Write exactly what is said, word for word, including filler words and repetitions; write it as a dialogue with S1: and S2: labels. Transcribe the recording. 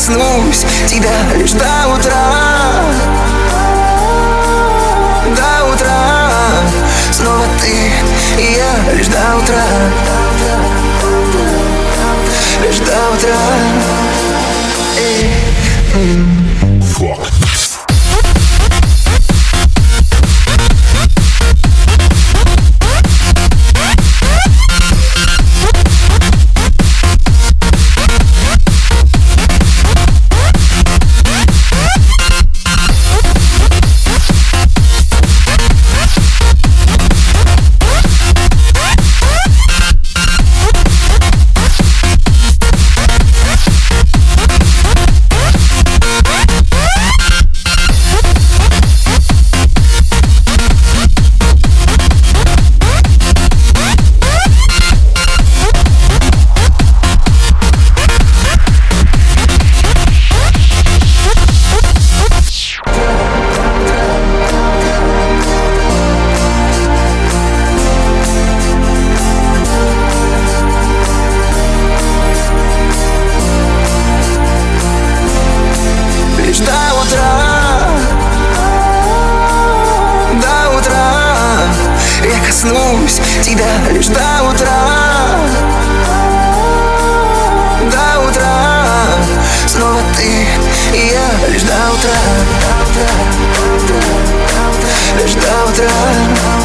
S1: коснусь тебя лишь до утра. До утра. Снова ты и я лишь до утра. Лишь до утра. Эй, м.
S2: Fuck.
S1: Лишь до утра, до утра. Я коснусь тебя лишь до утра. До утра. Снова ты и я лишь до утра. Лишь до утра.